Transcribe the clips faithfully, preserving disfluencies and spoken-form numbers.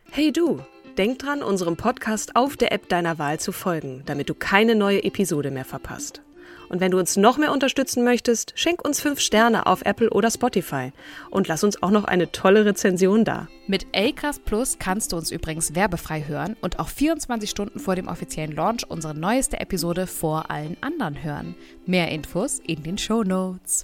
Hey du, denk dran, unserem Podcast auf der App deiner Wahl zu folgen, damit du keine neue Episode mehr verpasst. Und wenn du uns noch mehr unterstützen möchtest, schenk uns fünf Sterne auf Apple oder Spotify und lass uns auch noch eine tolle Rezension da. Mit Acast Plus kannst du uns übrigens werbefrei hören und auch vierundzwanzig Stunden vor dem offiziellen Launch unsere neueste Episode vor allen anderen hören. Mehr Infos in den Shownotes.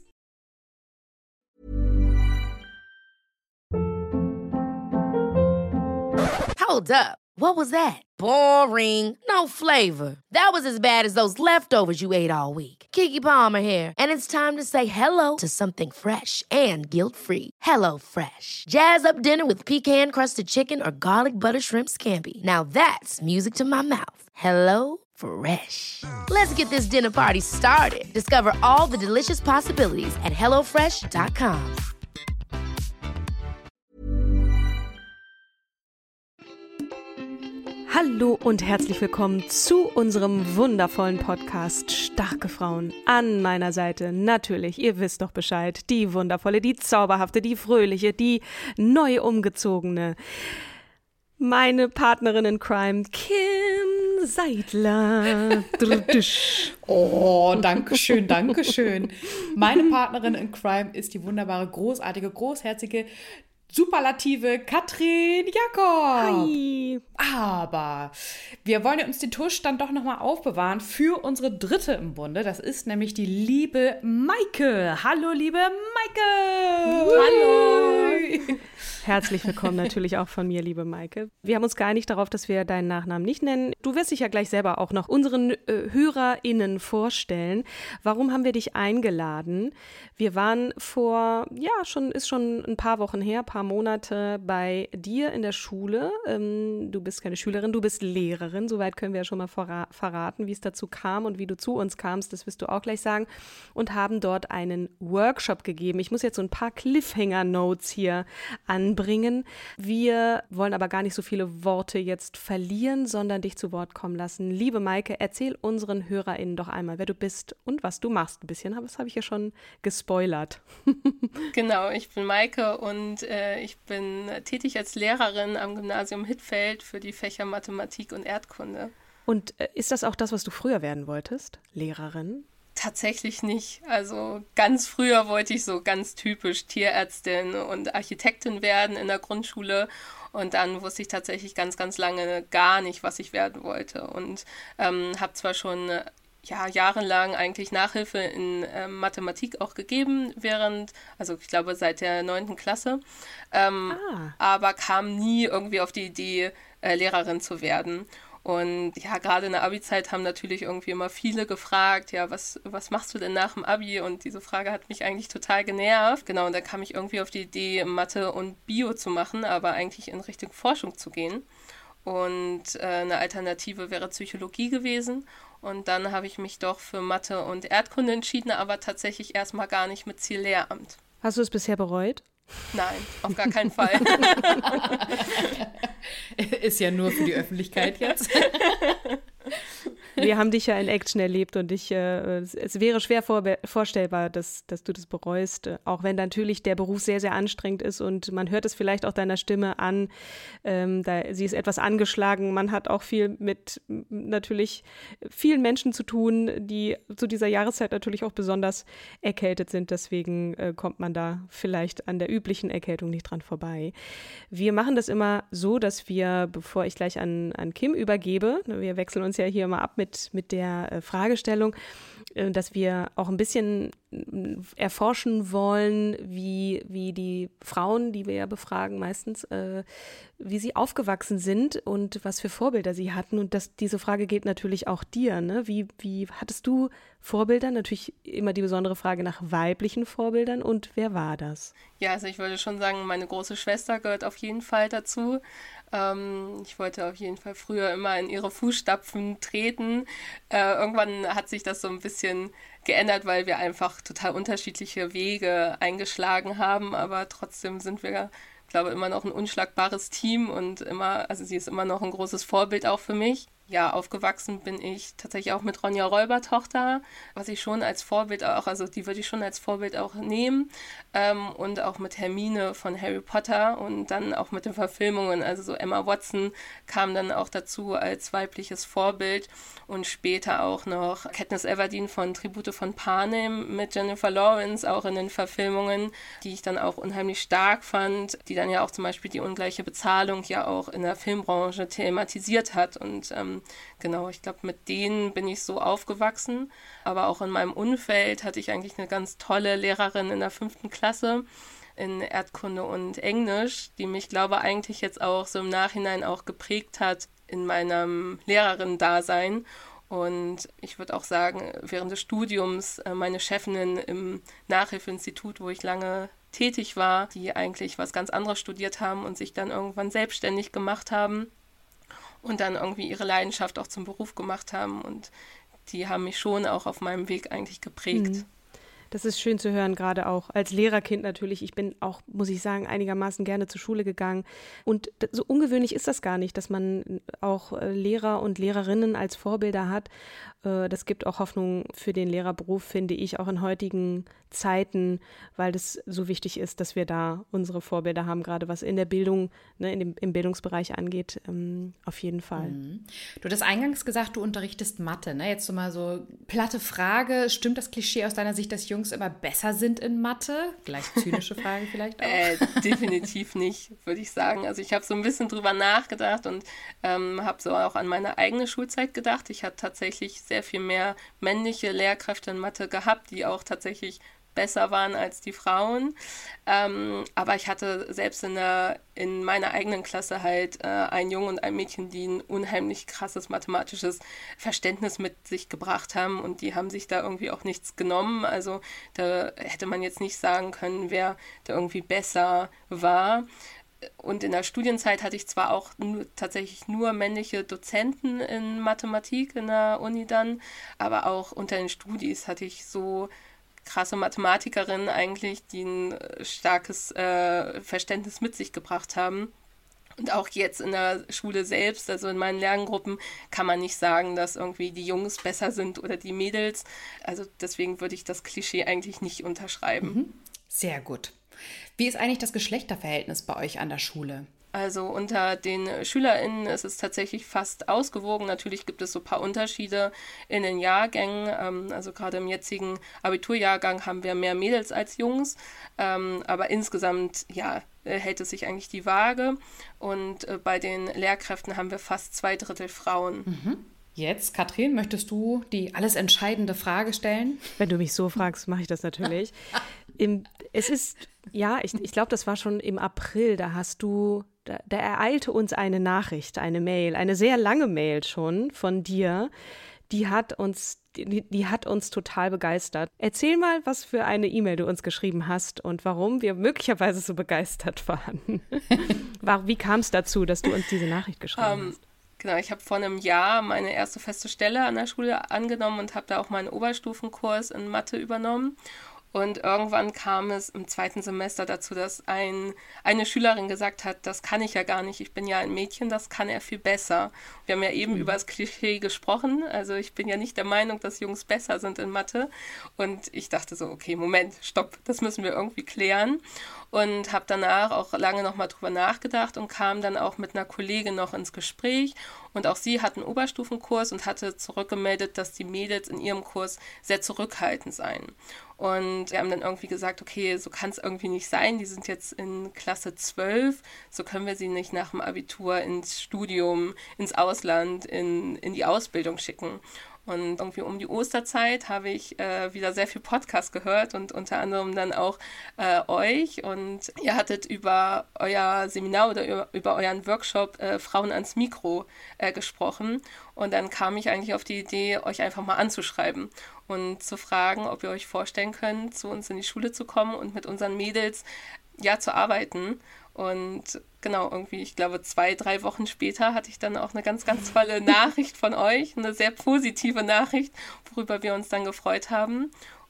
Hold up. What was that? Boring. No flavor. That was as bad as those leftovers you ate all week. Keke Palmer here, and it's time to say hello to something fresh and guilt-free. Hello Fresh. Jazz up dinner with pecan-crusted chicken or garlic butter shrimp scampi. Now that's music to my mouth. Hello Fresh. Let's get this dinner party started. Discover all the delicious possibilities at hello fresh dot com. Hallo und herzlich willkommen zu unserem wundervollen Podcast Starke Frauen. An meiner Seite natürlich, ihr wisst doch Bescheid, die wundervolle, die zauberhafte, die fröhliche, die neu umgezogene, meine Partnerin in Crime, Kim Seidler. Oh, danke schön, danke schön. Meine Partnerin in Crime ist die wunderbare, großartige, großherzige, superlative Katrin Jakob. Hi. Aber wir wollen uns den Toaststand doch nochmal aufbewahren für unsere dritte im Bunde. Das ist nämlich die liebe Maike. Hallo, liebe Maike. Hallo. Herzlich willkommen natürlich auch von mir, liebe Maike. Wir haben uns geeinigt darauf, dass wir deinen Nachnamen nicht nennen. Du wirst dich ja gleich selber auch noch unseren äh, HörerInnen vorstellen. Warum haben wir dich eingeladen? Wir waren vor, ja, schon ist schon ein paar Wochen her, ein paar Monate bei dir in der Schule. Ähm, du bist keine Schülerin, du bist Lehrerin. Soweit können wir ja schon mal verra- verraten, wie es dazu kam und wie du zu uns kamst. Das wirst du auch gleich sagen. Und haben dort einen Workshop gegeben. Ich muss jetzt so ein paar Cliffhanger-Notes hier anbringen. Bringen. Wir wollen aber gar nicht so viele Worte jetzt verlieren, sondern dich zu Wort kommen lassen. Liebe Maike, erzähl unseren HörerInnen doch einmal, wer du bist und was du machst. Ein bisschen, aber das habe ich ja schon gespoilert. Genau, ich bin Maike und äh, ich bin tätig als Lehrerin am Gymnasium Hittfeld für die Fächer Mathematik und Erdkunde. Und äh, ist das auch das, was du früher werden wolltest? Lehrerin? Tatsächlich nicht. Also ganz früher wollte ich so ganz typisch Tierärztin und Architektin werden in der Grundschule und dann wusste ich tatsächlich ganz, ganz lange gar nicht, was ich werden wollte und ähm, habe zwar schon ja, jahrelang eigentlich Nachhilfe in äh, Mathematik auch gegeben, während, also ich glaube seit der neunten Klasse, ähm, ah. aber kam nie irgendwie auf die Idee, äh, Lehrerin zu werden. Und ja, gerade in der Abi-Zeit haben natürlich irgendwie immer viele gefragt, ja, was, was machst du denn nach dem Abi? Und diese Frage hat mich eigentlich total genervt. Genau, und da kam ich irgendwie auf die Idee, Mathe und Bio zu machen, aber eigentlich in Richtung Forschung zu gehen. Und äh, eine Alternative wäre Psychologie gewesen. Und dann habe ich mich doch für Mathe und Erdkunde entschieden, aber tatsächlich erstmal gar nicht mit Ziel Lehramt. Hast du es bisher bereut? Nein, auf gar keinen Fall. Ist ja nur für die Öffentlichkeit jetzt. Wir haben dich ja in Action erlebt und ich, äh, es, es wäre schwer vorbe- vorstellbar, dass, dass du das bereust, äh, auch wenn natürlich der Beruf sehr, sehr anstrengend ist und man hört es vielleicht auch deiner Stimme an, ähm, da, sie ist etwas angeschlagen, man hat auch viel mit m, natürlich vielen Menschen zu tun, die zu dieser Jahreszeit natürlich auch besonders erkältet sind, deswegen äh, kommt man da vielleicht an der üblichen Erkältung nicht dran vorbei. Wir machen das immer so, dass wir, bevor ich gleich an, an Kim übergebe, wir wechseln uns ja hier mal ab mit mit der äh, Fragestellung, äh, dass wir auch ein bisschen äh, erforschen wollen, wie, wie die Frauen, die wir ja befragen meistens, äh, wie sie aufgewachsen sind und was für Vorbilder sie hatten. Und das, diese Frage geht natürlich auch dir, ne? Wie, wie hattest du Vorbilder? Natürlich immer die besondere Frage nach weiblichen Vorbildern und wer war das? Ja, also ich würde schon sagen, meine große Schwester gehört auf jeden Fall dazu. Ähm, ich wollte auf jeden Fall früher immer in ihre Fußstapfen treten. Äh, irgendwann hat sich das so ein bisschen geändert, weil wir einfach total unterschiedliche Wege eingeschlagen haben, aber trotzdem sind wir, glaube ich, immer noch ein unschlagbares Team und immer, also sie ist immer noch ein großes Vorbild auch für mich. ja, aufgewachsen bin ich tatsächlich auch mit Ronja Räubertochter, was ich schon als Vorbild auch, also die würde ich schon als Vorbild auch nehmen, ähm, und auch mit Hermine von Harry Potter und dann auch mit den Verfilmungen, also so Emma Watson kam dann auch dazu als weibliches Vorbild und später auch noch Katniss Everdeen von Tribute von Panem mit Jennifer Lawrence auch in den Verfilmungen, die ich dann auch unheimlich stark fand, die dann ja auch zum Beispiel die ungleiche Bezahlung ja auch in der Filmbranche thematisiert hat und ähm, genau, ich glaube, mit denen bin ich so aufgewachsen. Aber auch in meinem Umfeld hatte ich eigentlich eine ganz tolle Lehrerin in der fünften Klasse in Erdkunde und Englisch, die mich, glaube ich, eigentlich jetzt auch so im Nachhinein auch geprägt hat in meinem Lehrerinnen-Dasein. Und ich würde auch sagen, während des Studiums meine Chefinnen im Nachhilfeinstitut, wo ich lange tätig war, die eigentlich was ganz anderes studiert haben und sich dann irgendwann selbstständig gemacht haben und dann irgendwie ihre Leidenschaft auch zum Beruf gemacht haben. Und die haben mich schon auch auf meinem Weg eigentlich geprägt. Mhm. Das ist schön zu hören, gerade auch als Lehrerkind natürlich. Ich bin auch, muss ich sagen, einigermaßen gerne zur Schule gegangen. Und so ungewöhnlich ist das gar nicht, dass man auch Lehrer und Lehrerinnen als Vorbilder hat. Das gibt auch Hoffnung für den Lehrerberuf, finde ich, auch in heutigen Zeiten, weil das so wichtig ist, dass wir da unsere Vorbilder haben, gerade was in der Bildung, ne, in dem, im Bildungsbereich angeht, ähm, auf jeden Fall. Mhm. Du hast eingangs gesagt, du unterrichtest Mathe, ne? Jetzt so mal so platte Frage, stimmt das Klischee aus deiner Sicht, dass Jungs immer besser sind in Mathe? Gleich zynische Frage vielleicht auch. Äh, definitiv nicht, würde ich sagen. Also ich habe so ein bisschen drüber nachgedacht und ähm, habe so auch an meine eigene Schulzeit gedacht. Ich hatte tatsächlich sehr viel mehr männliche Lehrkräfte in Mathe gehabt, die auch tatsächlich besser waren als die Frauen. Ähm, aber ich hatte selbst in, der, in meiner eigenen Klasse halt äh, einen Jungen und ein Mädchen, die ein unheimlich krasses mathematisches Verständnis mit sich gebracht haben und die haben sich da irgendwie auch nichts genommen. Also da hätte man jetzt nicht sagen können, wer da irgendwie besser war. Und in der Studienzeit hatte ich zwar auch nur, tatsächlich nur männliche Dozenten in Mathematik in der Uni dann, aber auch unter den Studis hatte ich so krasse Mathematikerinnen eigentlich, die ein starkes äh, Verständnis mit sich gebracht haben. Und auch jetzt in der Schule selbst, also in meinen Lerngruppen, kann man nicht sagen, dass irgendwie die Jungs besser sind oder die Mädels. Also deswegen würde ich das Klischee eigentlich nicht unterschreiben. Mhm. Sehr gut. Wie ist eigentlich das Geschlechterverhältnis bei euch an der Schule? Also unter den SchülerInnen ist es tatsächlich fast ausgewogen. Natürlich gibt es so ein paar Unterschiede in den Jahrgängen. Also gerade im jetzigen Abiturjahrgang haben wir mehr Mädels als Jungs. Aber insgesamt, ja, hält es sich eigentlich die Waage. Und bei den Lehrkräften haben wir fast zwei Drittel Frauen. Mhm. Jetzt, Katrin, möchtest du die alles entscheidende Frage stellen? Wenn du mich so fragst, mache ich das natürlich. Im, es ist, ja, ich, ich glaube, das war schon im April, da hast du, da, da ereilte uns eine Nachricht, eine Mail, eine sehr lange Mail schon von dir, die hat uns, die, die hat uns total begeistert. Erzähl mal, was für eine E-Mail du uns geschrieben hast und warum wir möglicherweise so begeistert waren. Wie kam es dazu, dass du uns diese Nachricht geschrieben um. hast? Genau, ich habe vor einem Jahr meine erste feste Stelle an der Schule angenommen und habe da auch meinen Oberstufenkurs in Mathe übernommen. Und irgendwann kam es im zweiten Semester dazu, dass ein, eine Schülerin gesagt hat, das kann ich ja gar nicht, ich bin ja ein Mädchen, das kann er viel besser. Wir haben ja eben mhm. über das Klischee gesprochen, also ich bin ja nicht der Meinung, dass Jungs besser sind in Mathe. Und ich dachte so, okay, Moment, stopp, das müssen wir irgendwie klären. Und habe danach auch lange nochmal drüber nachgedacht und kam dann auch mit einer Kollegin noch ins Gespräch. Und auch sie hat einen Oberstufenkurs und hatte zurückgemeldet, dass die Mädels in ihrem Kurs sehr zurückhaltend seien. Und wir haben dann irgendwie gesagt, okay, so kann es irgendwie nicht sein. Die sind jetzt in Klasse zwölf, so können wir sie nicht nach dem Abitur ins Studium, ins Ausland, in, in die Ausbildung schicken. Und irgendwie um die Osterzeit habe ich äh, wieder sehr viel Podcast gehört und unter anderem dann auch äh, euch. Und ihr hattet über euer Seminar oder über, über euren Workshop äh, Frauen ans Mikro äh, gesprochen. Und dann kam ich eigentlich auf die Idee, euch einfach mal anzuschreiben und zu fragen, ob ihr euch vorstellen könnt, zu uns in die Schule zu kommen und mit unseren Mädels ja zu arbeiten. Und genau, irgendwie, ich glaube, zwei, drei Wochen später hatte ich dann auch eine ganz, ganz tolle Nachricht von euch, eine sehr positive Nachricht, worüber wir uns dann gefreut haben.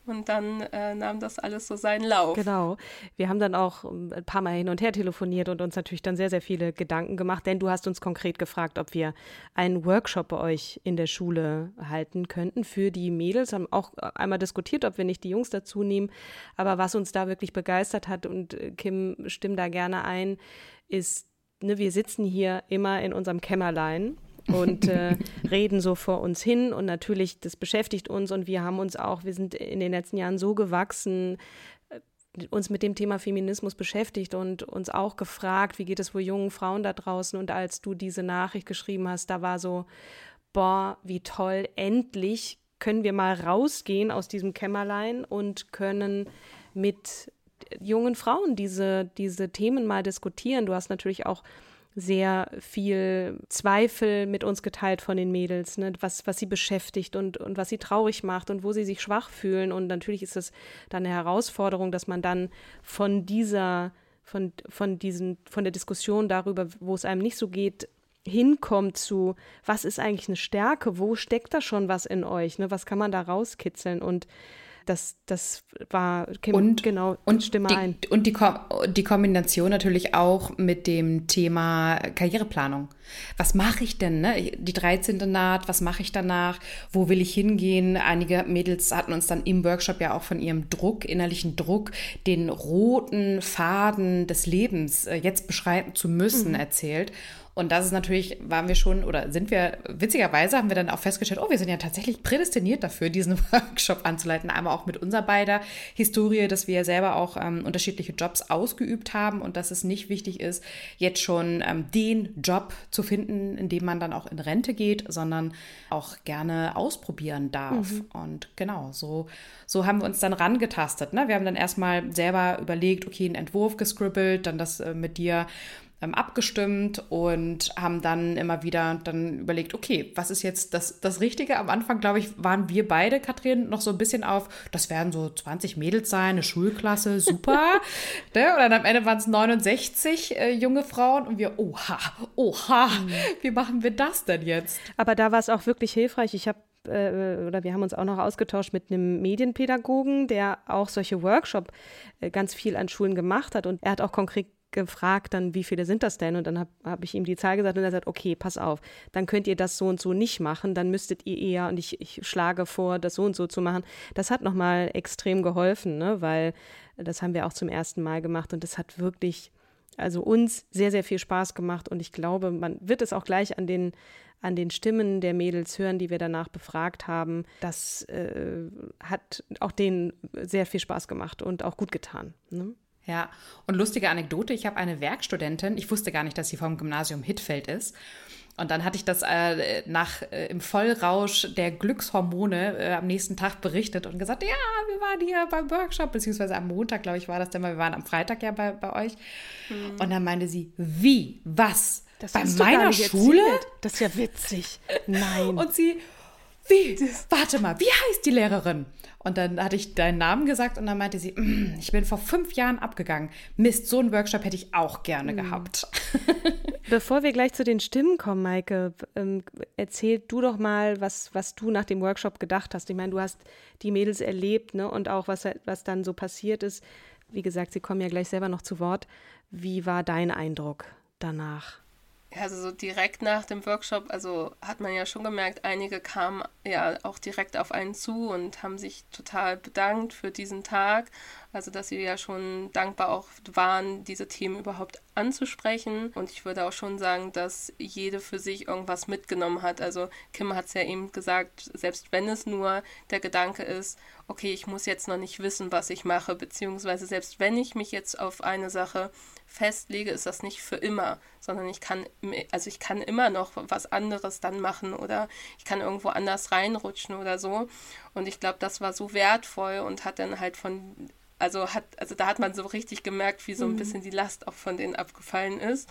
Und dann äh, nahm das alles so seinen Lauf. Genau. Wir haben dann auch ein paar Mal hin und her telefoniert und uns natürlich dann sehr, sehr viele Gedanken gemacht, denn du hast uns konkret gefragt, ob wir einen Workshop bei euch in der Schule halten könnten für die Mädels. Haben auch einmal diskutiert, ob wir nicht die Jungs dazu nehmen. Aber was uns da wirklich begeistert hat, und Kim, stimm da gerne ein, ist, ne, wir sitzen hier immer in unserem Kämmerlein und äh, reden so vor uns hin, und natürlich, das beschäftigt uns, und wir haben uns auch, wir sind in den letzten Jahren so gewachsen, äh, uns mit dem Thema Feminismus beschäftigt und uns auch gefragt, wie geht es wohl jungen Frauen da draußen, und als du diese Nachricht geschrieben hast, da war so, boah, wie toll, endlich können wir mal rausgehen aus diesem Kämmerlein und können mit jungen Frauen diese, diese Themen mal diskutieren. Du hast natürlich auch sehr viel Zweifel mit uns geteilt von den Mädels, ne? was, was sie beschäftigt und, und was sie traurig macht und wo sie sich schwach fühlen. Und natürlich ist es dann eine Herausforderung, dass man dann von dieser, von, von diesen, von der Diskussion darüber, wo es einem nicht so geht, hinkommt zu, was ist eigentlich eine Stärke, wo steckt da schon was in euch, ne? Was kann man da rauskitzeln? Und Das, das war, Kim, und, genau, und stimme die, ein. Und die, die Kombination natürlich auch mit dem Thema Karriereplanung. Was mache ich denn? Ne? Die dreizehnte naht, was mache ich danach? Wo will ich hingehen? Einige Mädels hatten uns dann im Workshop ja auch von ihrem Druck, innerlichen Druck, den roten Faden des Lebens jetzt beschreiten zu müssen, mhm. erzählt. Und das ist natürlich, waren wir schon, oder sind wir, witzigerweise haben wir dann auch festgestellt, oh, wir sind ja tatsächlich prädestiniert dafür, diesen Workshop anzuleiten. Einmal auch mit unserer beider Historie, dass wir ja selber auch ähm, unterschiedliche Jobs ausgeübt haben und dass es nicht wichtig ist, jetzt schon ähm, den Job zu finden, in dem man dann auch in Rente geht, sondern auch gerne ausprobieren darf. Mhm. Und genau, so, so haben wir uns dann rangetastet. Ne? Wir haben dann erstmal selber überlegt, okay, einen Entwurf gescribbelt, dann das äh, mit dir abgestimmt und haben dann immer wieder dann überlegt, okay, was ist jetzt das, das Richtige? Am Anfang, glaube ich, waren wir beide, Katrin, noch so ein bisschen auf, das werden so zwanzig Mädels sein, eine Schulklasse, super. Ne? Und dann am Ende waren es neunundsechzig äh, junge Frauen und wir, oha, oha, mhm. wie machen wir das denn jetzt? Aber da war es auch wirklich hilfreich. Ich habe oder wir haben uns auch noch ausgetauscht mit einem Medienpädagogen, der auch solche Workshops ganz viel an Schulen gemacht hat, und er hat auch konkret gefragt dann, wie viele sind das denn? Und dann habe hab ich ihm die Zahl gesagt und er sagt, okay, pass auf, dann könnt ihr das so und so nicht machen, dann müsstet ihr eher, und ich, ich schlage vor, das so und so zu machen. Das hat nochmal extrem geholfen, ne? Weil das haben wir auch zum ersten Mal gemacht, und das hat wirklich, also uns sehr, sehr viel Spaß gemacht, und ich glaube, man wird es auch gleich an den an den Stimmen der Mädels hören, die wir danach befragt haben. Das äh, hat auch denen sehr viel Spaß gemacht und auch gut getan, ne? Ja, und lustige Anekdote, ich habe eine Werkstudentin, ich wusste gar nicht, dass sie vom Gymnasium Hittfeld ist. Und dann hatte ich das äh, nach äh, im Vollrausch der Glückshormone äh, am nächsten Tag berichtet und gesagt, ja, wir waren hier beim Workshop, beziehungsweise am Montag, glaube ich, war das denn mal, wir waren am Freitag ja bei, bei euch. Mhm. Und dann meinte sie, wie, was, das bei meiner Schule? Erzählt. Das ist ja witzig. Nein. Und sie, wie, warte mal, wie heißt die Lehrerin? Und dann hatte ich deinen Namen gesagt und dann meinte sie, ich bin vor fünf Jahren abgegangen. Mist, so einen Workshop hätte ich auch gerne mhm. gehabt. Bevor wir gleich zu den Stimmen kommen, Maike, ähm, erzähl du doch mal, was, was du nach dem Workshop gedacht hast. Ich meine, du hast die Mädels erlebt, ne, und auch, was, was dann so passiert ist. Wie gesagt, sie kommen ja gleich selber noch zu Wort. Wie war dein Eindruck danach? Also so direkt nach dem Workshop, also hat man ja schon gemerkt, einige kamen ja auch direkt auf einen zu und haben sich total bedankt für diesen Tag. Also dass sie ja schon dankbar auch waren, diese Themen überhaupt anzusprechen. Und ich würde auch schon sagen, dass jede für sich irgendwas mitgenommen hat. Also Kim hat es ja eben gesagt, selbst wenn es nur der Gedanke ist, okay, ich muss jetzt noch nicht wissen, was ich mache, beziehungsweise selbst wenn ich mich jetzt auf eine Sache festlege, ist das nicht für immer, sondern ich kann, also ich kann immer noch was anderes dann machen oder ich kann irgendwo anders reinrutschen oder so. Und ich glaube, das war so wertvoll und hat dann halt von, also hat, also da hat man so richtig gemerkt, wie so ein mhm. bisschen die Last auch von denen abgefallen ist.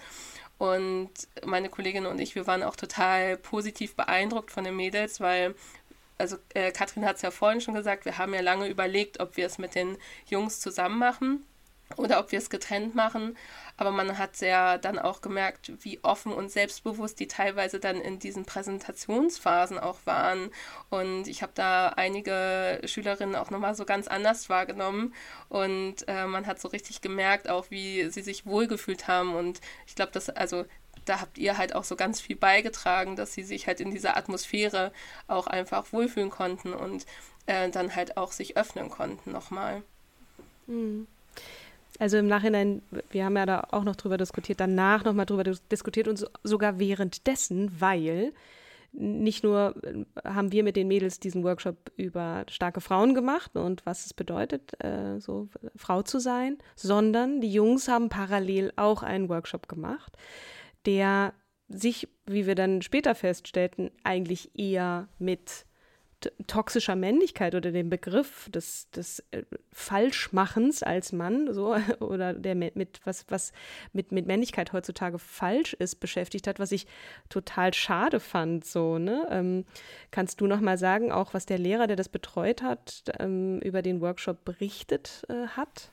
Und meine Kollegin und ich, wir waren auch total positiv beeindruckt von den Mädels, weil also äh, Katrin hat es ja vorhin schon gesagt, wir haben ja lange überlegt, ob wir es mit den Jungs zusammen machen. oder ob wir es getrennt machen. Aber man hat sehr dann auch gemerkt, wie offen und selbstbewusst die teilweise dann in diesen Präsentationsphasen auch waren. Und ich habe da einige Schülerinnen auch nochmal so ganz anders wahrgenommen. Und äh, man hat so richtig gemerkt auch, wie sie sich wohlgefühlt haben. Und ich glaube, dass, also da habt ihr halt auch so ganz viel beigetragen, dass sie sich halt in dieser Atmosphäre auch einfach wohlfühlen konnten und äh, dann halt auch sich öffnen konnten nochmal. Mhm. Also im Nachhinein, wir haben ja da auch noch drüber diskutiert, danach nochmal drüber diskutiert und so, sogar währenddessen, weil nicht nur haben wir mit den Mädels diesen Workshop über starke Frauen gemacht und was es bedeutet, äh, so Frau zu sein, sondern die Jungs haben parallel auch einen Workshop gemacht, der sich, wie wir dann später feststellten, eigentlich eher mit toxischer Männlichkeit oder dem Begriff des, des äh, Falschmachens als Mann so oder der mit was was mit mit Männlichkeit heutzutage falsch ist beschäftigt hat, was ich total schade fand so ne ähm, kannst du noch mal sagen, auch was der Lehrer, der das betreut hat, ähm, über den Workshop berichtet äh, hat?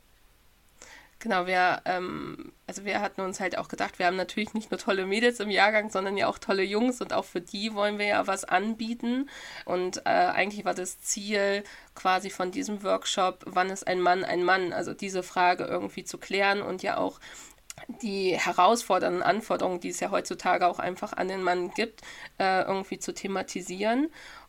Genau, wir, ähm, also wir hatten uns halt auch gedacht, wir haben natürlich nicht nur tolle Mädels im Jahrgang, sondern ja auch tolle Jungs und auch für die wollen wir ja was anbieten. Und äh, eigentlich war das Ziel quasi von diesem Workshop, wann ist ein Mann ein Mann? Also diese Frage irgendwie zu klären und ja auch die herausfordernden Anforderungen, die es ja heutzutage auch einfach an den Mann gibt, äh, irgendwie zu thematisieren.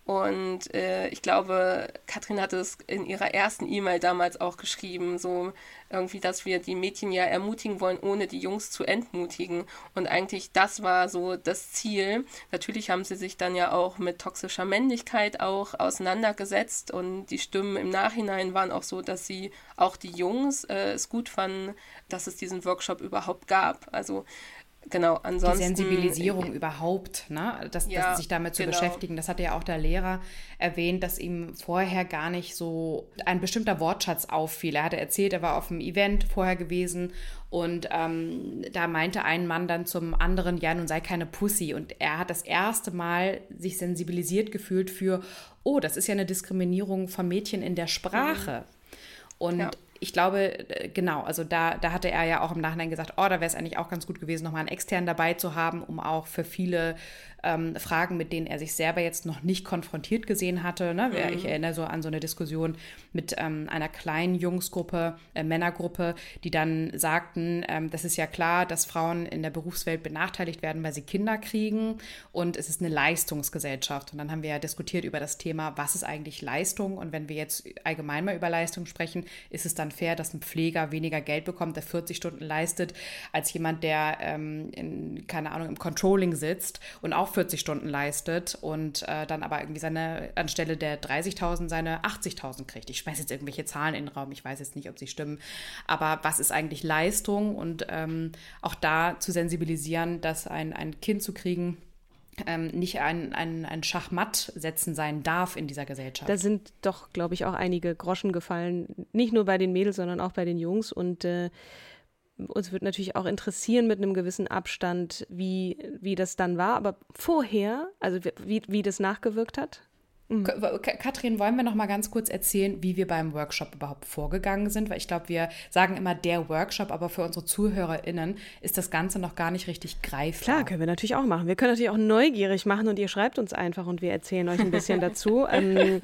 Und äh, ich glaube, Katrin hatte es in ihrer ersten E-Mail damals auch geschrieben, so irgendwie, dass wir die Mädchen ja ermutigen wollen, ohne die Jungs zu entmutigen. Und eigentlich das war so das Ziel. Natürlich haben sie sich dann ja auch mit toxischer Männlichkeit auch auseinandergesetzt und die Stimmen im Nachhinein waren auch so, dass sie auch die Jungs äh, es gut fanden, dass es diesen Workshop überhaupt gab. Also genau, ansonsten. Die Sensibilisierung äh, überhaupt, ne? das, ja, das sich damit zu genau. beschäftigen. Das hatte ja auch der Lehrer erwähnt, dass ihm vorher gar nicht so ein bestimmter Wortschatz auffiel. Er hatte erzählt, er war auf einem Event vorher gewesen und ähm, da meinte ein Mann dann zum anderen, ja, nun sei keine Pussy. Und er hat das erste Mal sich sensibilisiert gefühlt für, oh, das ist ja eine Diskriminierung von Mädchen in der Sprache. Mhm. Und ja. Ich glaube, genau, also da, da hatte er ja auch im Nachhinein gesagt, oh, da wäre es eigentlich auch ganz gut gewesen, nochmal einen externen dabei zu haben, um auch für viele ähm, Fragen, mit denen er sich selber jetzt noch nicht konfrontiert gesehen hatte. Ne? Mhm. Ich erinnere so an so eine Diskussion mit ähm, einer kleinen Jungsgruppe, äh, Männergruppe, die dann sagten, ähm, das ist ja klar, dass Frauen in der Berufswelt benachteiligt werden, weil sie Kinder kriegen und es ist eine Leistungsgesellschaft. Und dann haben wir ja diskutiert über das Thema, was ist eigentlich Leistung? Und wenn wir jetzt allgemein mal über Leistung sprechen, ist es dann fair, dass ein Pfleger weniger Geld bekommt, der vierzig Stunden leistet, als jemand, der ähm, in, keine Ahnung, im Controlling sitzt und auch vierzig Stunden leistet und äh, dann aber irgendwie seine, anstelle der dreißigtausend seine achtzigtausend kriegt. Ich schmeiße jetzt irgendwelche Zahlen in den Raum, ich weiß jetzt nicht, ob sie stimmen, aber was ist eigentlich Leistung und ähm, auch da zu sensibilisieren, dass ein, ein Kind zu kriegen, Ähm, nicht ein, ein, ein Schachmatt-Setzen sein darf in dieser Gesellschaft. Da sind doch, glaube ich, auch einige Groschen gefallen, nicht nur bei den Mädels, sondern auch bei den Jungs. Und äh, uns wird natürlich auch interessieren mit einem gewissen Abstand, wie, wie das dann war. Aber vorher, also wie, wie das nachgewirkt hat. Mhm. Katrin, wollen wir noch mal ganz kurz erzählen, wie wir beim Workshop überhaupt vorgegangen sind? Weil ich glaube, wir sagen immer der Workshop, aber für unsere ZuhörerInnen ist das Ganze noch gar nicht richtig greifbar. Klar, können wir natürlich auch machen. Wir können natürlich auch neugierig machen und ihr schreibt uns einfach und wir erzählen euch ein bisschen dazu. Ähm,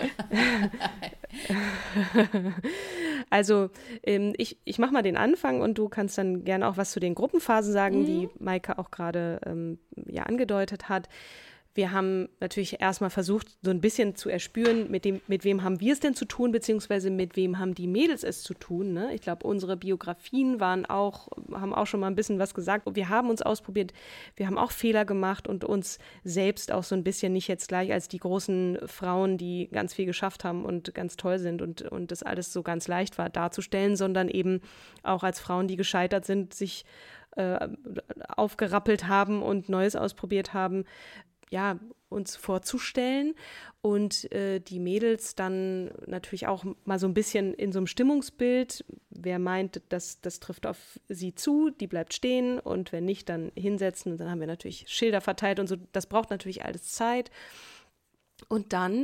also ähm, ich, ich mache mal den Anfang und du kannst dann gerne auch was zu den Gruppenphasen sagen, mhm. die Maike auch gerade ähm, ja, angedeutet hat. Wir haben natürlich erstmal versucht, so ein bisschen zu erspüren, mit, dem, mit wem haben wir es denn zu tun, beziehungsweise mit wem haben die Mädels es zu tun. Ne? Ich glaube, unsere Biografien waren auch, haben auch schon mal ein bisschen was gesagt. Wir haben uns ausprobiert, wir haben auch Fehler gemacht und uns selbst auch so ein bisschen nicht jetzt gleich als die großen Frauen, die ganz viel geschafft haben und ganz toll sind und, und das alles so ganz leicht war, darzustellen, sondern eben auch als Frauen, die gescheitert sind, sich äh, aufgerappelt haben und Neues ausprobiert haben, ja, uns vorzustellen und äh, die Mädels dann natürlich auch mal so ein bisschen in so einem Stimmungsbild, wer meint, das, das trifft auf sie zu, die bleibt stehen und wenn nicht, dann hinsetzen und dann haben wir natürlich Schilder verteilt und so, das braucht natürlich alles Zeit. Und dann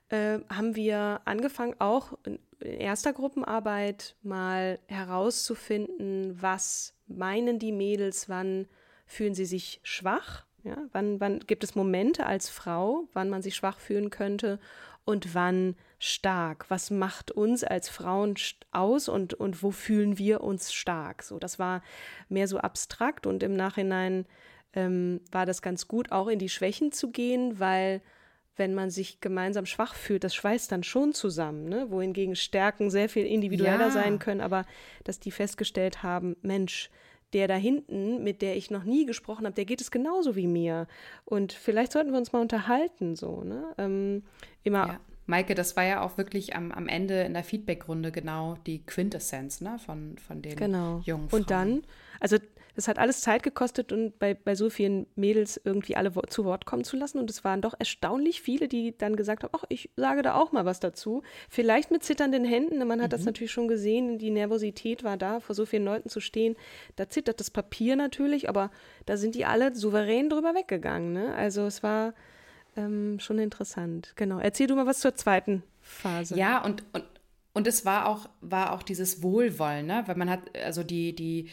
äh, haben wir angefangen, auch in erster Gruppenarbeit mal herauszufinden, was meinen die Mädels, wann fühlen sie sich schwach, ja? wann, wann gibt es Momente als Frau, wann man sich schwach fühlen könnte und wann stark. Was macht uns als Frauen aus und, und wo fühlen wir uns stark? So, das war mehr so abstrakt und im Nachhinein ähm, war das ganz gut, auch in die Schwächen zu gehen, weil wenn man sich gemeinsam schwach fühlt, das schweißt dann schon zusammen, ne? Wohingegen Stärken sehr viel individueller Ja. sein können, aber dass die festgestellt haben, Mensch, der da hinten, mit der ich noch nie gesprochen habe, der geht es genauso wie mir. Und vielleicht sollten wir uns mal unterhalten, so, ne? Ähm, immer. Ja. Maike, das war ja auch wirklich am, am Ende in der Feedback-Runde genau die Quintessenz, ne, von, von den genau. jungen Frauen. Und dann, also es hat alles Zeit gekostet und bei, bei so vielen Mädels irgendwie alle wo- zu Wort kommen zu lassen. Und es waren doch erstaunlich viele, die dann gesagt haben, ach, ich sage da auch mal was dazu. Vielleicht mit zitternden Händen. Man hat mhm. das natürlich schon gesehen, die Nervosität war da, vor so vielen Leuten zu stehen. Da zittert das Papier natürlich, aber da sind die alle souverän drüber weggegangen. Ne? Also es war ähm, schon interessant. Genau. Erzähl du mal was zur zweiten Phase. Ja, und, und, und es war auch, war auch dieses Wohlwollen, ne? Weil man hat, also die, die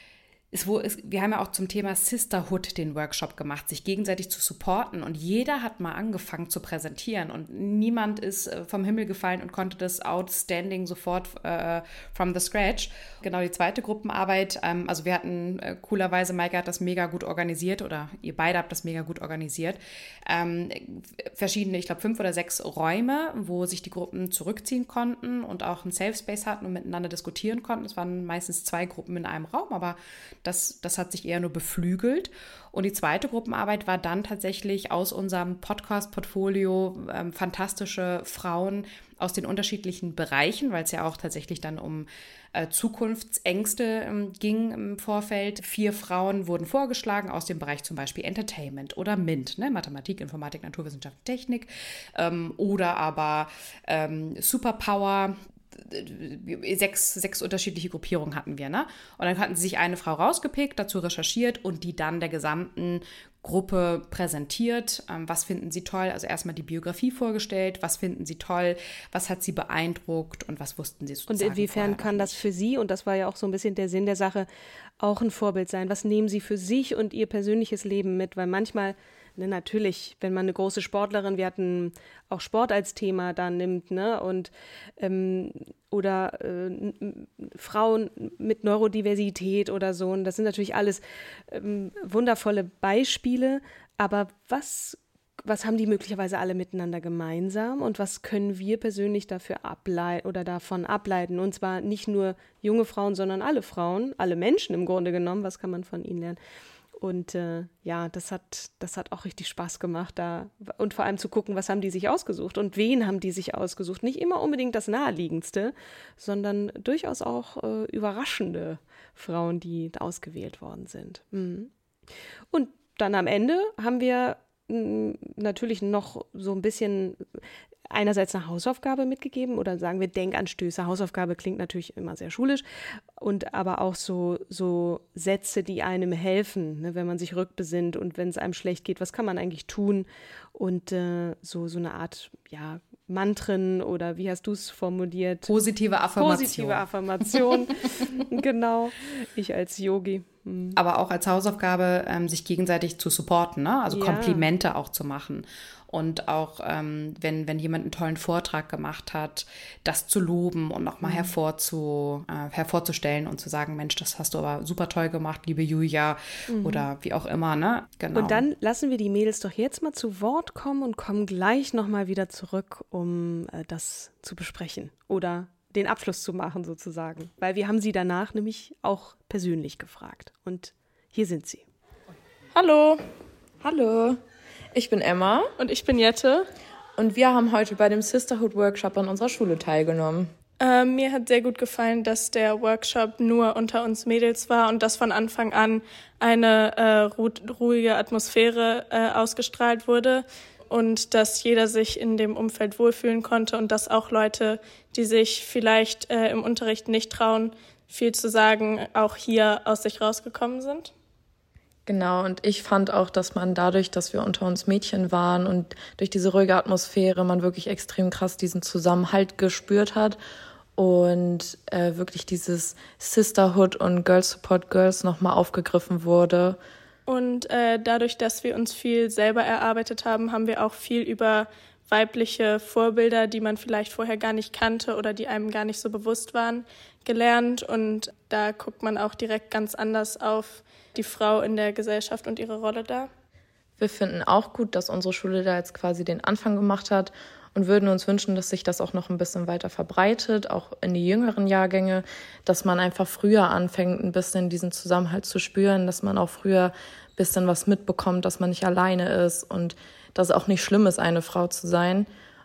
Es, wo, es, wir haben ja auch zum Thema Sisterhood den Workshop gemacht, sich gegenseitig zu supporten. Und jeder hat mal angefangen zu präsentieren. Und niemand ist äh, vom Himmel gefallen und konnte das outstanding sofort äh, from the scratch. Genau, die zweite Gruppenarbeit. Ähm, also wir hatten äh, coolerweise, Maike hat das mega gut organisiert oder ihr beide habt das mega gut organisiert. Ähm, verschiedene, ich glaube fünf oder sechs Räume, wo sich die Gruppen zurückziehen konnten und auch einen Safe Space hatten und miteinander diskutieren konnten. Es waren meistens zwei Gruppen in einem Raum, aber Das, das hat sich eher nur beflügelt. Und die zweite Gruppenarbeit war dann tatsächlich aus unserem Podcast-Portfolio ähm, fantastische Frauen aus den unterschiedlichen Bereichen, weil es ja auch tatsächlich dann um äh, Zukunftsängste ähm, ging im Vorfeld. Vier Frauen wurden vorgeschlagen aus dem Bereich zum Beispiel Entertainment oder MINT, ne? Mathematik, Informatik, Naturwissenschaft, Technik ähm, oder aber ähm, Superpower. Sechs, sechs unterschiedliche Gruppierungen hatten wir, ne? Und dann hatten sie sich eine Frau rausgepickt, dazu recherchiert und die dann der gesamten Gruppe präsentiert. Ähm, was finden sie toll? Also erstmal die Biografie vorgestellt. Was finden sie toll? Was hat sie beeindruckt? Und was wussten sie sozusagen? Und inwiefern kann das für sie, und das war ja auch so ein bisschen der Sinn der Sache, auch ein Vorbild sein? Was nehmen sie für sich und ihr persönliches Leben mit? Weil manchmal, ne, natürlich, wenn man eine große Sportlerin, wir hatten auch Sport als Thema da nimmt, ne, und ähm, oder äh, Frauen mit Neurodiversität oder so, und das sind natürlich alles ähm, wundervolle Beispiele, aber was, was haben die möglicherweise alle miteinander gemeinsam und was können wir persönlich dafür ableiten oder davon ableiten, und zwar nicht nur junge Frauen, sondern alle Frauen, alle Menschen im Grunde genommen, was kann man von ihnen lernen? Und äh, ja, das hat, das hat auch richtig Spaß gemacht da. Und vor allem zu gucken, was haben die sich ausgesucht und wen haben die sich ausgesucht. Nicht immer unbedingt das Naheliegendste, sondern durchaus auch äh, überraschende Frauen, die ausgewählt worden sind. Mhm. Und dann am Ende haben wir mh, natürlich noch so ein bisschen einerseits eine Hausaufgabe mitgegeben oder sagen wir Denkanstöße. Hausaufgabe klingt natürlich immer sehr schulisch, und aber auch so, so Sätze, die einem helfen, ne, wenn man sich rückbesinnt und wenn es einem schlecht geht, was kann man eigentlich tun? Und äh, so, so eine Art, ja, Mantren oder wie hast du es formuliert? Positive Affirmation. Positive Affirmation, genau. Ich als Yogi. Hm. Aber auch als Hausaufgabe, ähm, sich gegenseitig zu supporten, ne? Also Ja. Komplimente auch zu machen. Und auch, ähm, wenn, wenn jemand einen tollen Vortrag gemacht hat, das zu loben und nochmal mhm. hervorzu, äh, hervorzustellen und zu sagen, Mensch, das hast du aber super toll gemacht, liebe Julia, mhm. oder wie auch immer, ne? Genau. Und dann lassen wir die Mädels doch jetzt mal zu Wort kommen und kommen gleich nochmal wieder zurück, um äh, das zu besprechen oder den Abschluss zu machen sozusagen. Weil wir haben sie danach nämlich auch persönlich gefragt. Und hier sind sie. Hallo, Hallo, ich bin Emma und ich bin Jette. und wir haben heute bei dem Sisterhood Workshop an unserer Schule teilgenommen. Äh, mir hat sehr gut gefallen, dass der Workshop nur unter uns Mädels war und dass von Anfang an eine äh, ru- ruhige Atmosphäre äh, ausgestrahlt wurde und dass jeder sich in dem Umfeld wohlfühlen konnte und dass auch Leute, die sich vielleicht äh, im Unterricht nicht trauen, viel zu sagen, auch hier aus sich rausgekommen sind. Genau, und ich fand auch, dass man dadurch, dass wir unter uns Mädchen waren und durch diese ruhige Atmosphäre man wirklich extrem krass diesen Zusammenhalt gespürt hat und äh, wirklich dieses Sisterhood und Girls Support Girls nochmal aufgegriffen wurde. Und äh, dadurch, dass wir uns viel selber erarbeitet haben, haben wir auch viel über weibliche Vorbilder, die man vielleicht vorher gar nicht kannte oder die einem gar nicht so bewusst waren, gelernt. Und da guckt man auch direkt ganz anders auf die Frau in der Gesellschaft und ihre Rolle da. Wir finden auch gut, dass unsere Schule da jetzt quasi den Anfang gemacht hat und würden uns wünschen, dass sich das auch noch ein bisschen weiter verbreitet, auch in die jüngeren Jahrgänge, dass man einfach früher anfängt, ein bisschen diesen Zusammenhalt zu spüren, dass man auch früher ein bisschen was mitbekommt, dass man nicht alleine ist und dass es auch nicht schlimm ist, eine Frau zu sein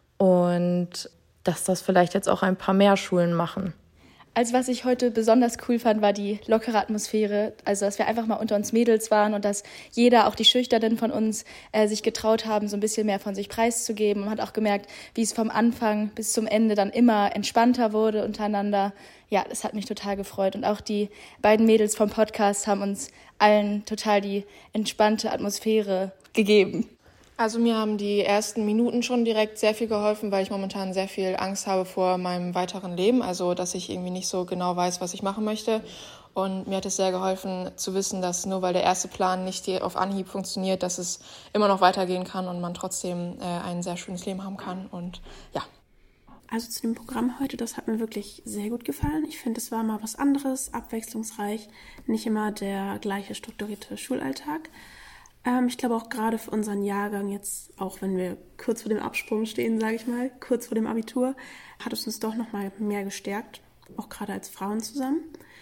und dass das vielleicht jetzt auch ein paar mehr Schulen machen. Also was ich heute besonders cool fand, war die lockere Atmosphäre. Also dass wir einfach mal unter uns Mädels waren und dass jeder, auch die Schüchternen von uns, äh, sich getraut haben, so ein bisschen mehr von sich preiszugeben. Man hat auch gemerkt, wie es vom Anfang bis zum Ende dann immer entspannter wurde untereinander. Ja, das hat mich total gefreut. Und auch die beiden Mädels vom Podcast haben uns allen total die entspannte Atmosphäre gegeben. Also mir haben die ersten Minuten schon direkt sehr viel geholfen, weil ich momentan sehr viel Angst habe vor meinem weiteren Leben, also dass ich irgendwie nicht so genau weiß, was ich machen möchte. Und mir hat es sehr geholfen zu wissen, dass nur weil der erste Plan nicht auf Anhieb funktioniert, dass es immer noch weitergehen kann und man trotzdem äh, ein sehr schönes Leben haben kann. Und ja. Also zu dem Programm heute, das hat mir wirklich sehr gut gefallen. Ich finde, es war mal was anderes, abwechslungsreich, nicht immer der gleiche strukturierte Schulalltag. Ich glaube auch gerade für unseren Jahrgang jetzt, auch wenn wir kurz vor dem Absprung stehen, sage ich mal, kurz vor dem Abitur, hat es uns doch noch mal mehr gestärkt, auch gerade als Frauen zusammen.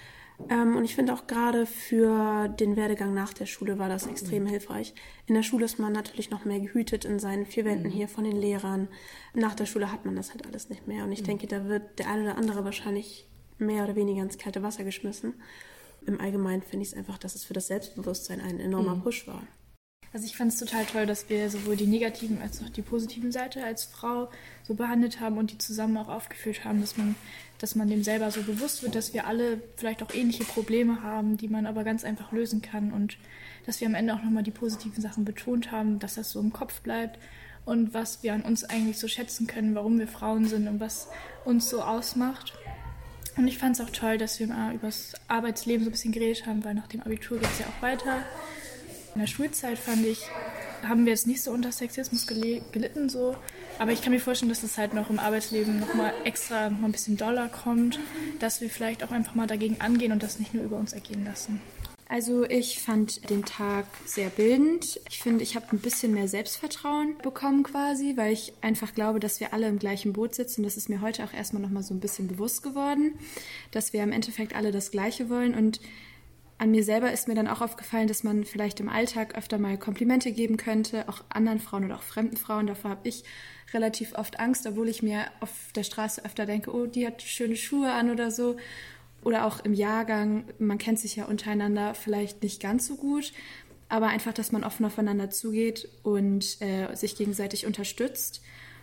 Und ich finde auch gerade für den Werdegang nach der Schule war das extrem hilfreich. In der Schule ist man natürlich noch mehr gehütet in seinen vier Wänden hier von den Lehrern. Nach der Schule hat man das halt alles nicht mehr. Und ich denke, da wird der eine oder andere wahrscheinlich mehr oder weniger ins kalte Wasser geschmissen. Im Allgemeinen finde ich es einfach, dass es für das Selbstbewusstsein ein enormer Push war. Also ich fand es total toll, dass wir sowohl die negativen als auch die positiven Seite als Frau so behandelt haben und die zusammen auch aufgeführt haben, dass man, dass man dem selber so bewusst wird, dass wir alle vielleicht auch ähnliche Probleme haben, die man aber ganz einfach lösen kann und dass wir am Ende auch nochmal die positiven Sachen betont haben, dass das so im Kopf bleibt und was wir an uns eigentlich so schätzen können, warum wir Frauen sind und was uns so ausmacht. Und ich fand es auch toll, dass wir mal über das Arbeitsleben so ein bisschen geredet haben, weil nach dem Abitur geht es ja auch weiter. In der Schulzeit, fand ich, haben wir jetzt nicht so unter Sexismus gelitten, so. Aber ich kann mir vorstellen, dass es halt noch im Arbeitsleben noch mal extra noch mal ein bisschen doller kommt, dass wir vielleicht auch einfach mal dagegen angehen und das nicht nur über uns ergehen lassen. Also ich fand den Tag sehr bildend. Ich finde, ich habe ein bisschen mehr Selbstvertrauen bekommen quasi, weil ich einfach glaube, dass wir alle im gleichen Boot sitzen. Das ist mir heute auch erstmal noch mal so ein bisschen bewusst geworden, dass wir im Endeffekt alle das Gleiche wollen. Und an mir selber ist mir dann auch aufgefallen, dass man vielleicht im Alltag öfter mal Komplimente geben könnte, auch anderen Frauen oder auch fremden Frauen. Davor habe ich relativ oft Angst, obwohl ich mir auf der Straße öfter denke, oh, die hat schöne Schuhe an oder so. Oder auch im Jahrgang, man kennt sich ja untereinander vielleicht nicht ganz so gut, aber einfach, dass man offen aufeinander zugeht und äh, sich gegenseitig unterstützt.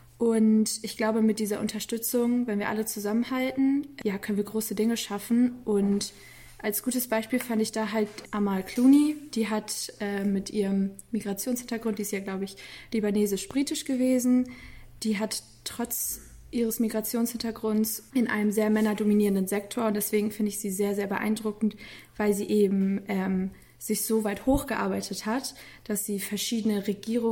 Und ich glaube, mit dieser Unterstützung, wenn wir alle zusammenhalten, ja, können wir große Dinge schaffen. Und als gutes Beispiel fand ich da halt Amal Clooney, die hat äh, mit ihrem Migrationshintergrund, die ist ja, glaube ich, libanesisch-britisch gewesen, die hat trotz ihres Migrationshintergrunds in einem sehr männerdominierenden Sektor und deswegen finde ich sie sehr, sehr beeindruckend, weil sie eben ähm, sich so weit hochgearbeitet hat, dass sie verschiedene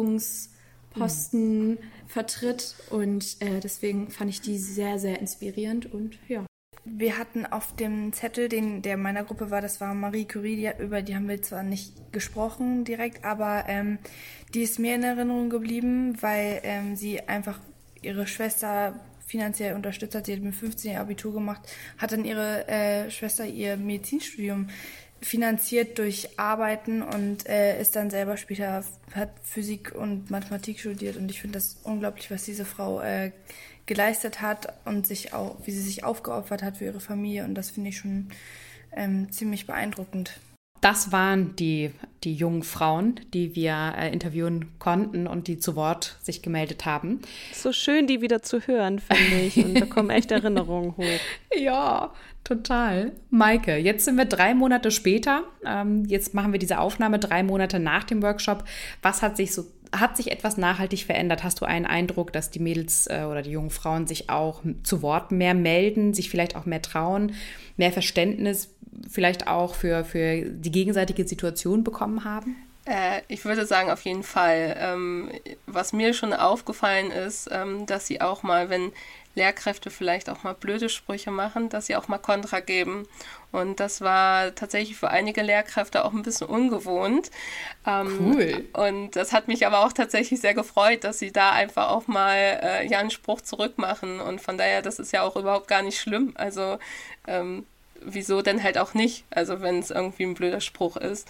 Regierungsposten mhm. vertritt und äh, deswegen fand ich die sehr, sehr inspirierend und ja. Wir hatten auf dem Zettel, den der meiner Gruppe war, das war Marie Curie, die, über die haben wir zwar nicht gesprochen direkt, aber ähm, die ist mir in Erinnerung geblieben, weil ähm, sie einfach ihre Schwester finanziell unterstützt hat. Sie hat mit fünfzehn ihr Abitur gemacht, hat dann ihre äh, Schwester ihr Medizinstudium finanziert durch Arbeiten und äh, ist dann selber später, hat Physik und Mathematik studiert und ich finde das unglaublich, was diese Frau äh, geleistet hat und sich auch, wie sie sich aufgeopfert hat für ihre Familie und das finde ich schon ähm, ziemlich beeindruckend. Das waren die, die jungen Frauen, die wir äh, interviewen konnten und die zu Wort sich gemeldet haben. So schön, die wieder zu hören, finde ich. Und da kommen echt Erinnerungen hoch. Ja, total. Maike, jetzt sind wir drei Monate später. Ähm, jetzt machen wir diese Aufnahme drei Monate nach dem Workshop. Was hat sich so, hat sich etwas nachhaltig verändert? Hast du einen Eindruck, dass die Mädels äh, oder die jungen Frauen sich auch zu Wort mehr melden, sich vielleicht auch mehr trauen, mehr Verständnis vielleicht auch für, für die gegenseitige Situation bekommen haben? Äh, ich würde sagen, auf jeden Fall. Ähm, was mir schon aufgefallen ist, ähm, dass sie auch mal, wenn Lehrkräfte vielleicht auch mal blöde Sprüche machen, dass sie auch mal Kontra geben. Und das war tatsächlich für einige Lehrkräfte auch ein bisschen ungewohnt. Ähm, cool. Und das hat mich aber auch tatsächlich sehr gefreut, dass sie da einfach auch mal äh, ja einen Spruch zurückmachen. Und von daher, das ist ja auch überhaupt gar nicht schlimm. Also ähm, wieso denn halt auch nicht, also wenn es irgendwie ein blöder Spruch ist.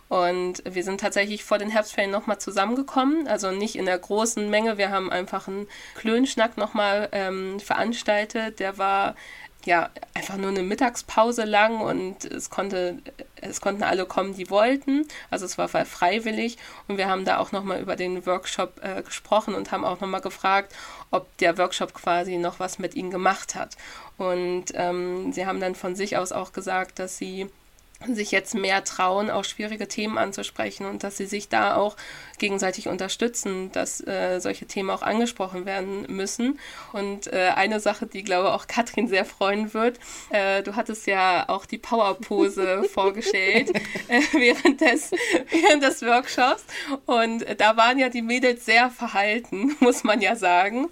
Und wir sind tatsächlich vor den Herbstferien nochmal zusammengekommen, also nicht in der großen Menge, wir haben einfach einen Klönschnack nochmal ähm, veranstaltet, der war ja einfach nur eine Mittagspause lang und es konnte, es konnten alle kommen, die wollten, also es war freiwillig und wir haben da auch nochmal über den Workshop äh, gesprochen und haben auch nochmal gefragt, ob der Workshop quasi noch was mit ihnen gemacht hat. Und ähm, sie haben dann von sich aus auch gesagt, dass sie sich jetzt mehr trauen, auch schwierige Themen anzusprechen und dass sie sich da auch gegenseitig unterstützen, dass äh, solche Themen auch angesprochen werden müssen. Und äh, eine Sache, die, glaube ich, auch Katrin sehr freuen wird, äh, du hattest ja auch die Powerpose vorgestellt äh, während, des, während des Workshops und da waren ja die Mädels sehr verhalten, muss man ja sagen.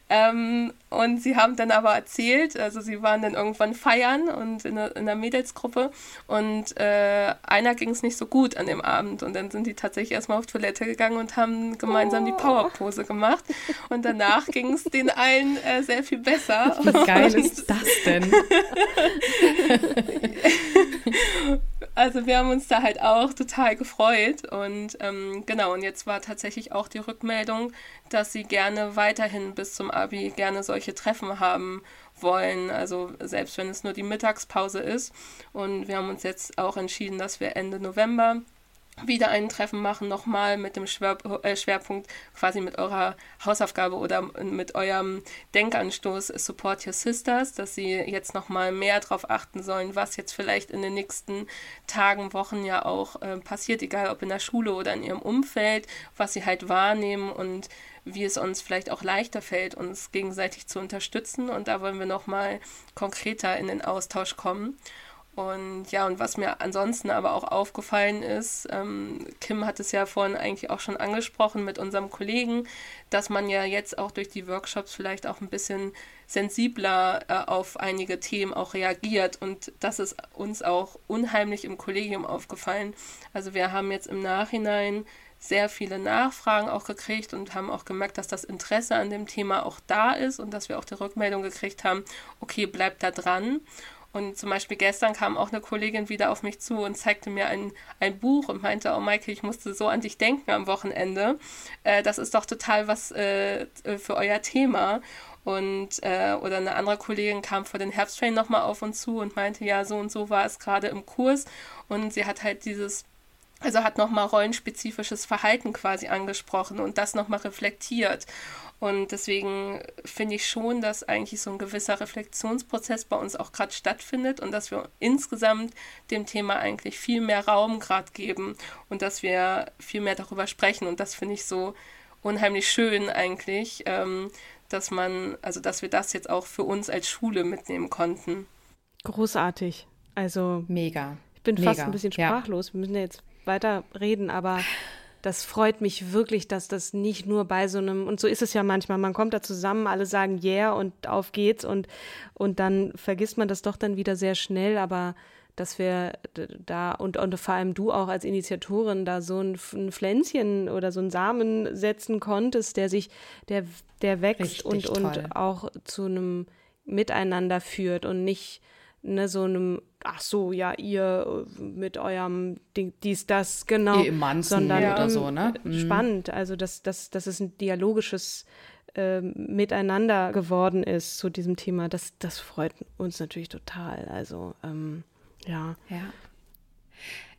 Ähm, und sie haben dann aber erzählt, also sie waren dann irgendwann feiern und in einer, in einer Mädelsgruppe und äh, einer ging es nicht so gut an dem Abend und dann sind die tatsächlich erstmal auf Toilette gegangen und haben gemeinsam oh. die Powerpose gemacht und danach ging es den allen äh, sehr viel besser. Wie geil ist das denn? Also wir haben uns da halt auch total gefreut und ähm, genau, und jetzt war tatsächlich auch die Rückmeldung, dass sie gerne weiterhin bis zum Abi gerne solche Treffen haben wollen, also selbst wenn es nur die Mittagspause ist. Und wir haben uns jetzt auch entschieden, dass wir Ende November wieder ein Treffen machen, nochmal mit dem Schwer, äh, Schwerpunkt quasi mit eurer Hausaufgabe oder mit eurem Denkanstoß Support Your Sisters, dass sie jetzt nochmal mehr darauf achten sollen, was jetzt vielleicht in den nächsten Tagen, Wochen ja auch äh, passiert, egal ob in der Schule oder in ihrem Umfeld, was sie halt wahrnehmen und wie es uns vielleicht auch leichter fällt, uns gegenseitig zu unterstützen. Und da wollen wir nochmal konkreter in den Austausch kommen. Und ja, und was mir ansonsten aber auch aufgefallen ist, ähm, Kim hat es ja vorhin eigentlich auch schon angesprochen mit unserem Kollegen, dass man ja jetzt auch durch die Workshops vielleicht auch ein bisschen sensibler äh, auf einige Themen auch reagiert. Und das ist uns auch unheimlich im Kollegium aufgefallen. Also wir haben jetzt im Nachhinein sehr viele Nachfragen auch gekriegt und haben auch gemerkt, dass das Interesse an dem Thema auch da ist und dass wir auch die Rückmeldung gekriegt haben, okay, bleibt da dran. Und zum Beispiel gestern kam auch eine Kollegin wieder auf mich zu und zeigte mir ein, ein Buch und meinte, oh Maike, ich musste so an dich denken am Wochenende. Äh, das ist doch total was äh, für euer Thema. Und äh, oder eine andere Kollegin kam vor den Herbstferien nochmal auf uns zu und meinte, ja, so und so war es gerade im Kurs. Und sie hat halt dieses Also hat nochmal rollenspezifisches Verhalten quasi angesprochen und das nochmal reflektiert. Und deswegen finde ich schon, dass eigentlich so ein gewisser Reflexionsprozess bei uns auch gerade stattfindet und dass wir insgesamt dem Thema eigentlich viel mehr Raum gerade geben und dass wir viel mehr darüber sprechen. Und das finde ich so unheimlich schön eigentlich, ähm, dass man, also dass wir das jetzt auch für uns als Schule mitnehmen konnten. Großartig. Also mega. Ich bin mega. fast ein bisschen sprachlos. Ja. Wir müssen ja jetzt weiter reden, aber das freut mich wirklich, dass das nicht nur bei so einem, und so ist es ja manchmal, man kommt da zusammen, alle sagen yeah und auf geht's und, und dann vergisst man das doch dann wieder sehr schnell, aber dass wir da und, und vor allem du auch als Initiatorin da so ein, ein Pflänzchen oder so einen Samen setzen konntest, der sich, der, der wächst und, und auch zu einem Miteinander führt und nicht ne, so einem, ach so, ja, ihr mit eurem Ding, dies, das, genau. Ihr im Manzen sondern oder so, ne? Spannend, also dass, dass, dass es ein dialogisches äh, Miteinander geworden ist zu diesem Thema, das, das freut uns natürlich total, also ähm, ja. Ja.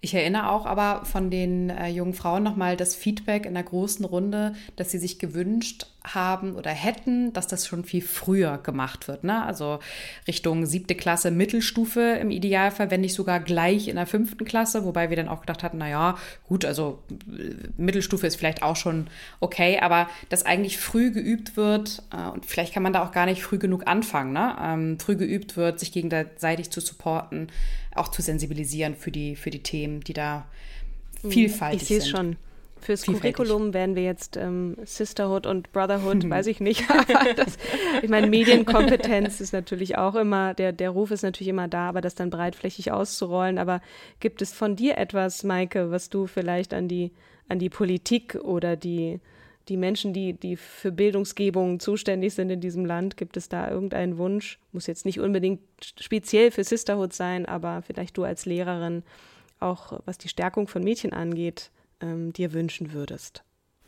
Ich erinnere auch aber von den äh, jungen Frauen nochmal das Feedback in der großen Runde, dass sie sich gewünscht haben oder hätten, dass das schon viel früher gemacht wird. Ne? Also Richtung siebte Klasse, Mittelstufe im Idealfall, wenn nicht sogar gleich in der fünften Klasse, wobei wir dann auch gedacht hatten, naja, gut, also Mittelstufe ist vielleicht auch schon okay, aber dass eigentlich früh geübt wird, äh, und vielleicht kann man da auch gar nicht früh genug anfangen, ne? ähm, früh geübt wird, sich gegenseitig zu supporten, auch zu sensibilisieren für die, für die Themen, die da vielfältig sind. Ich sehe es schon. Fürs Curriculum werden wir jetzt ähm, Sisterhood und Brotherhood, weiß ich nicht. Aber das, ich meine, Medienkompetenz ist natürlich auch immer, der, der Ruf ist natürlich immer da, aber das dann breitflächig auszurollen. Aber gibt es von dir etwas, Maike, was du vielleicht an die, an die Politik oder die, die Menschen, die, die für Bildungsgebung zuständig sind in diesem Land, gibt es da irgendeinen Wunsch? Muss jetzt nicht unbedingt speziell für Sisterhood sein, aber vielleicht du als Lehrerin auch, was die Stärkung von Mädchen angeht, ähm, dir wünschen würdest?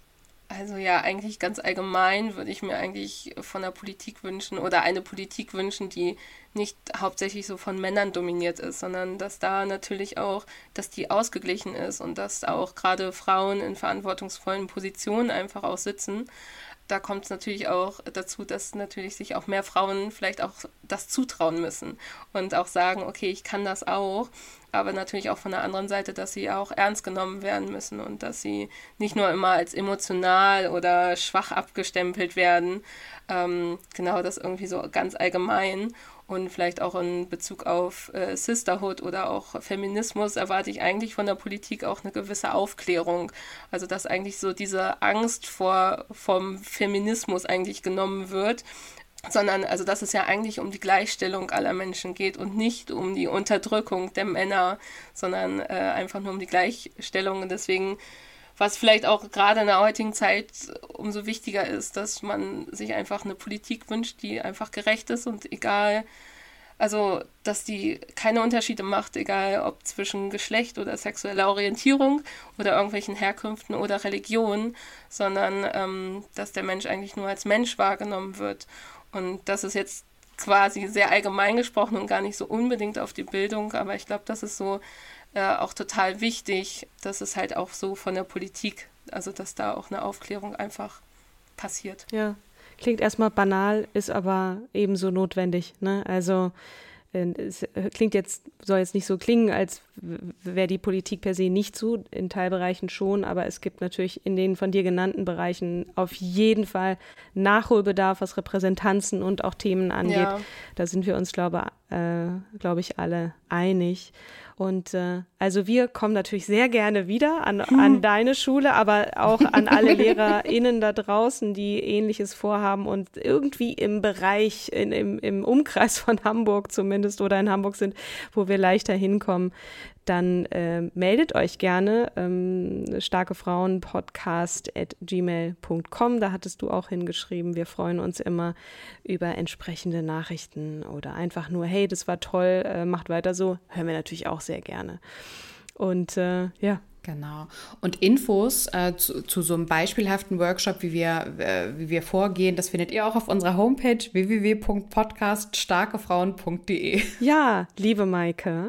Also ja, eigentlich ganz allgemein würde ich mir eigentlich von der Politik wünschen oder eine Politik wünschen, die nicht hauptsächlich so von Männern dominiert ist, sondern dass da natürlich auch, dass die ausgeglichen ist und dass auch gerade Frauen in verantwortungsvollen Positionen einfach auch sitzen. Da kommt es natürlich auch dazu, dass natürlich sich auch mehr Frauen vielleicht auch das zutrauen müssen und auch sagen, okay, ich kann das auch, aber natürlich auch von der anderen Seite, dass sie auch ernst genommen werden müssen und dass sie nicht nur immer als emotional oder schwach abgestempelt werden. Ähm, genau, das irgendwie so ganz allgemein. Und vielleicht auch in Bezug auf äh, Sisterhood oder auch Feminismus erwarte ich eigentlich von der Politik auch eine gewisse Aufklärung. Also dass eigentlich so diese Angst vor vom Feminismus eigentlich genommen wird, sondern also dass es ja eigentlich um die Gleichstellung aller Menschen geht und nicht um die Unterdrückung der Männer, sondern äh, einfach nur um die Gleichstellung. Und deswegen, was vielleicht auch gerade in der heutigen Zeit umso wichtiger ist, dass man sich einfach eine Politik wünscht, die einfach gerecht ist und egal, also dass die keine Unterschiede macht, egal ob zwischen Geschlecht oder sexueller Orientierung oder irgendwelchen Herkünften oder Religionen, sondern ähm, dass der Mensch eigentlich nur als Mensch wahrgenommen wird. Und das ist jetzt quasi sehr allgemein gesprochen und gar nicht so unbedingt auf die Bildung, aber ich glaube, das ist so Äh, auch total wichtig, dass es halt auch so von der Politik, also dass da auch eine Aufklärung einfach passiert. Ja, klingt erstmal banal, ist aber ebenso notwendig, ne? Also äh, es klingt jetzt, soll jetzt nicht so klingen, als wäre die Politik per se nicht so, in Teilbereichen schon, aber es gibt natürlich in den von dir genannten Bereichen auf jeden Fall Nachholbedarf, was Repräsentanzen und auch Themen angeht. Ja. Da sind wir uns, glaube, äh, glaube ich, alle einig. Und äh, also wir kommen natürlich sehr gerne wieder an, an deine Schule, aber auch an alle LehrerInnen da draußen, die Ähnliches vorhaben und irgendwie im Bereich, in, im, im Umkreis von Hamburg zumindest oder in Hamburg sind, wo wir leichter hinkommen. Dann äh, meldet euch gerne, ähm, starkefrauenpodcast at gmail punkt com, da hattest du auch hingeschrieben. Wir freuen uns immer über entsprechende Nachrichten oder einfach nur, hey, das war toll, äh, macht weiter so, hören wir natürlich auch sehr gerne. Und äh, ja. Genau. Und Infos äh, zu, zu so einem beispielhaften Workshop, wie wir, äh, wie wir vorgehen, das findet ihr auch auf unserer Homepage w w w punkt podcast starkefrauen punkt d e. Ja, liebe Maike,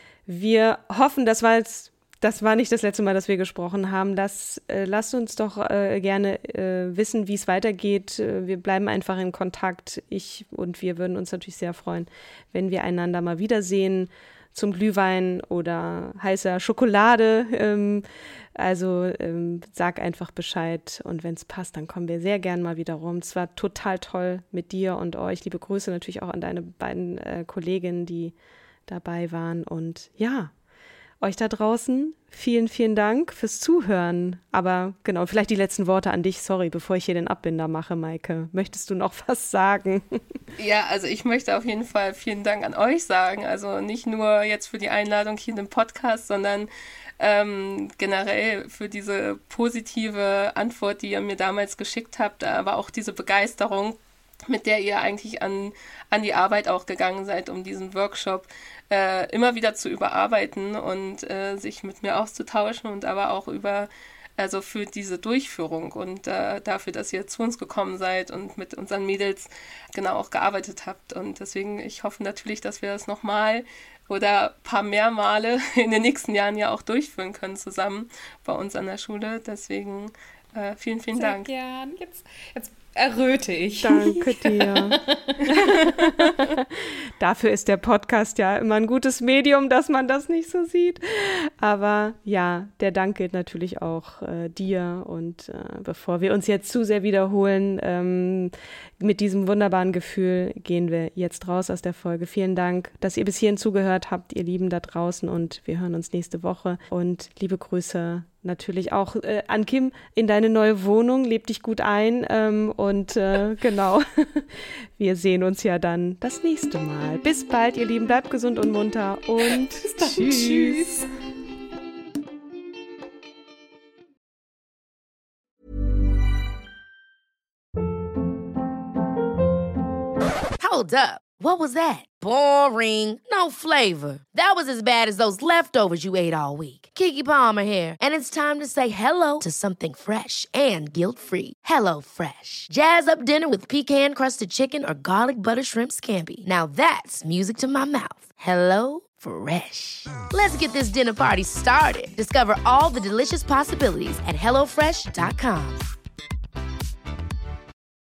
wir hoffen, das war jetzt, das war nicht das letzte Mal, dass wir gesprochen haben. Das, äh, lasst uns doch äh, gerne äh, wissen, wie es weitergeht. Wir bleiben einfach in Kontakt. Ich und wir würden uns natürlich sehr freuen, wenn wir einander mal wiedersehen zum Glühwein oder heißer Schokolade. Ähm, also ähm, sag einfach Bescheid und wenn es passt, dann kommen wir sehr gern mal wieder rum. Es war total toll mit dir und euch. Liebe Grüße natürlich auch an deine beiden äh, Kolleginnen, die dabei waren. Und ja, euch da draußen, vielen, vielen Dank fürs Zuhören. Aber genau, vielleicht die letzten Worte an dich. Sorry, bevor ich hier den Abbinder mache, Maike. Möchtest du noch was sagen? Ja, also ich möchte auf jeden Fall vielen Dank an euch sagen. Also nicht nur jetzt für die Einladung hier in den Podcast, sondern ähm, generell für diese positive Antwort, die ihr mir damals geschickt habt, aber auch diese Begeisterung, mit der ihr eigentlich an, an die Arbeit auch gegangen seid, um diesen Workshop äh, immer wieder zu überarbeiten und äh, sich mit mir auszutauschen und aber auch über also für diese Durchführung und äh, dafür, dass ihr zu uns gekommen seid und mit unseren Mädels genau auch gearbeitet habt. Und deswegen, ich hoffe natürlich, dass wir das nochmal oder ein paar mehr Male in den nächsten Jahren ja auch durchführen können zusammen bei uns an der Schule. Deswegen äh, vielen, vielen Sehr Dank. Gern. Jetzt, jetzt erröte ich. Danke dir. Dafür ist der Podcast ja immer ein gutes Medium, dass man das nicht so sieht. Aber ja, der Dank gilt natürlich auch äh, dir. Und äh, bevor wir uns jetzt zu sehr wiederholen, ähm, mit diesem wunderbaren Gefühl gehen wir jetzt raus aus der Folge. Vielen Dank, dass ihr bis hierhin zugehört habt, ihr Lieben da draußen. Und wir hören uns nächste Woche. Und liebe Grüße natürlich auch äh, an Kim in deine neue Wohnung. Leb dich gut ein. Ähm, und äh, genau, wir sehen uns ja dann das nächste Mal. Bis bald, ihr Lieben. Bleibt gesund und munter. Und tschüss. Tschüss. Hold up. What was that? Boring. No flavor. That was as bad as those leftovers you ate all week. Keke Palmer here. And it's time to say hello to something fresh and guilt-free. Hello Fresh. Jazz up dinner with pecan-crusted chicken or garlic butter shrimp scampi. Now that's music to my mouth. Hello Fresh. Let's get this dinner party started. Discover all the delicious possibilities at hello fresh dot com.